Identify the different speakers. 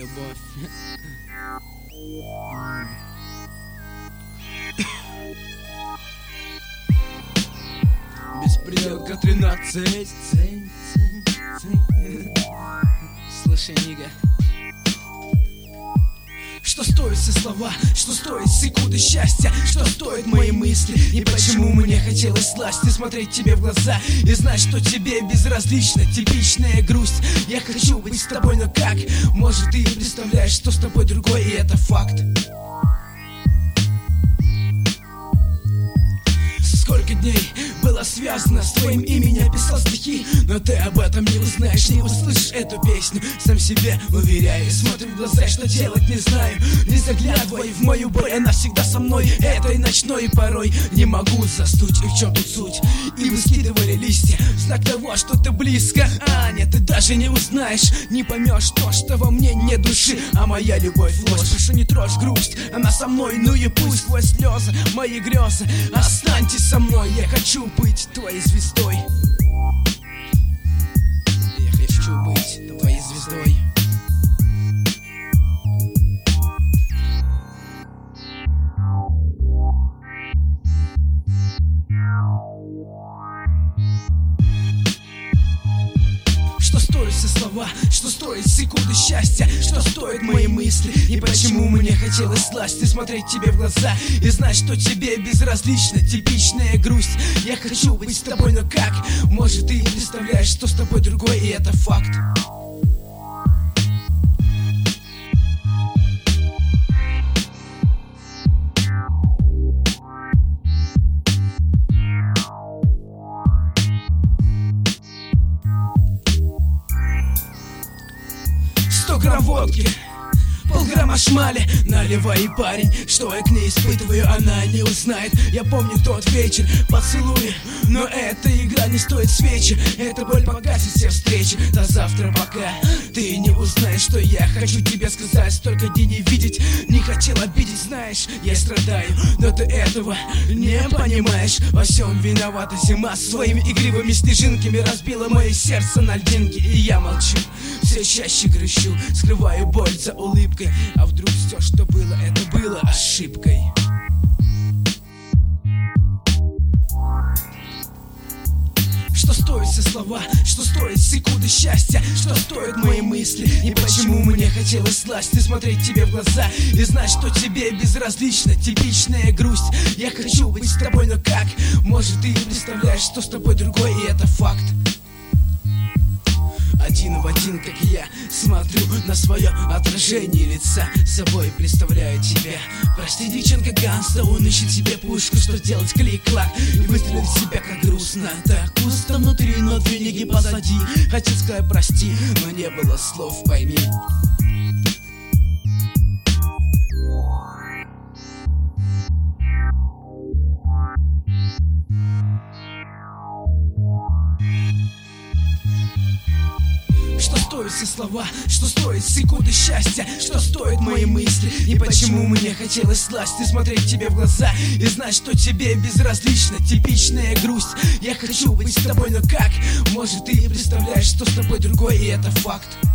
Speaker 1: любовь. Беспределка 13. Слушай, нига. Что стоят все слова, что стоят секунды счастья, что стоят мои мысли, и почему мне хотелось сласть и смотреть тебе в глаза и знать, что тебе безразлично, типичная грусть. Я хочу быть с тобой, но как? Может, ты представляешь, что с тобой другой, и это факт. Сколько дней было связано с твоим именем, я писал стихи, но ты об этом не узнаешь, не услышишь эту песню. Сам себе уверяю, смотрю в глаза, что делать не знаю. Не заглядывай в мою боль, она всегда со мной этой ночной, и порой не могу заснуть. И в чем тут суть? И вы скидывали листья, знак того, что ты близко. А нет, ты даже не узнаешь, не поймешь то, что во мне нет души. А моя любовь ложь, прошу, не трожь грусть, она со мной, ну и пусть сквозь слезы мои грезы. Останьтесь со мной, я хочу быть твоей звездой. Я хочу быть твоей звездой. Что стоят все слова, что стоят секунды счастья, что стоят мои мысли, и почему мне хотелось сласть и смотреть тебе в глаза и знать, что тебе безразлично, типичная грусть. Я хочу быть с тобой, но как? Может, ты не представляешь, что с тобой другой, и это факт. Грамм водки, полграмма шмали, наливай, парень, что я к ней испытываю, она не узнает. Я помню тот вечер, поцелуи, но эта игра не стоит свечи. Эта боль погасит все встречи, до завтра, пока ты не узнаешь, что я хочу тебе сказать. Столько дней не видеть, не хотел обидеть, знаешь, я страдаю, но ты этого не понимаешь. Во всем виновата зима, своими игривыми снежинками разбила мое сердце на льдинки, и я молчу. Все чаще грущу, скрываю боль за улыбкой. А вдруг все, что было, это было ошибкой? Что стоят все слова, что стоят секунды счастья, что стоят мои мысли, и почему мне хотелось сласть и смотреть тебе в глаза и знать, что тебе безразлично, типичная грусть. Я хочу быть с тобой, но как? Может, ты не представляешь, что с тобой другой, и это факт. Один в один, как я, смотрю на свое отражение лица, собой представляю тебя. Прости, девчонка, гангста, он ищет себе пушку, что делать, клик-клак и выстрелить в себя, как грустно. Так пусто внутри, но две лиги позади. Хотел сказать прости, но не было слов, пойми. Что стоят все слова, что стоят секунды счастья, что стоят мои мысли, и почему мне хотелось сласть и смотреть тебе в глаза и знать, что тебе безразлично, типичная грусть. Я хочу быть с тобой, но как? Может, ты не представляешь, что с тобой другой, и это факт.